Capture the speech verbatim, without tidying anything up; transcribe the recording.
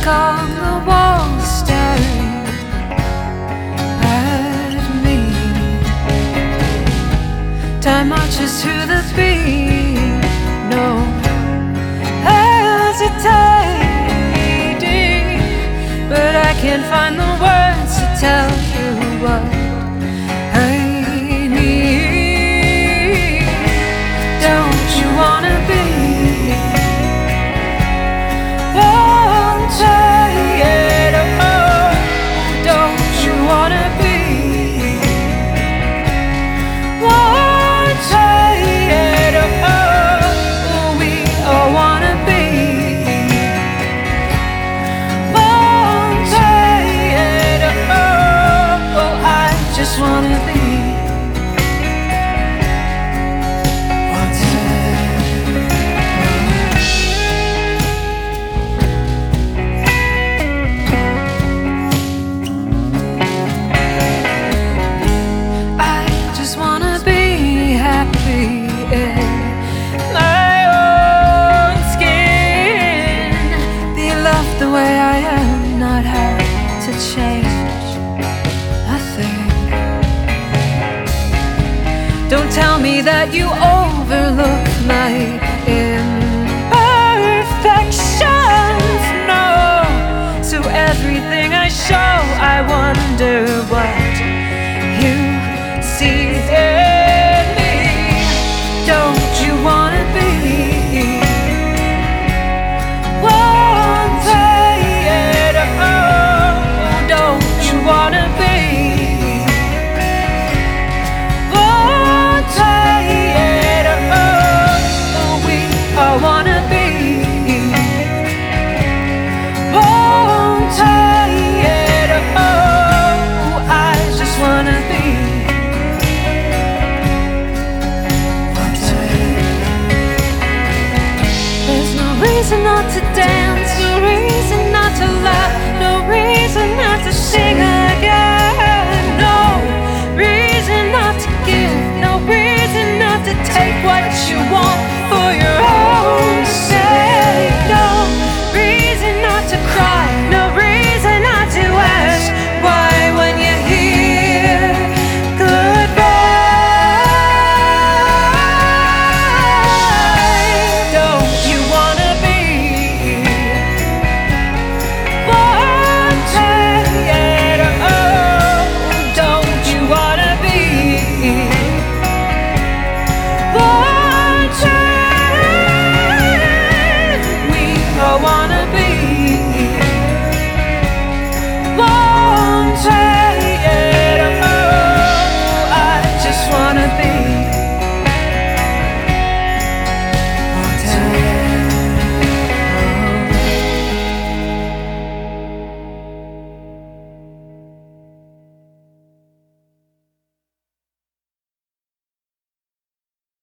on the wall staring at me. Time marches to the beat, no hesitating, but I can't find the words to tell you what I need. Don't you wanna be wanted? Oh, don't you wanna be wanted? Oh, we all wanna be wanted. Oh, I just wanna be the way I am, not have to change a thing. Don't tell me that you overlook my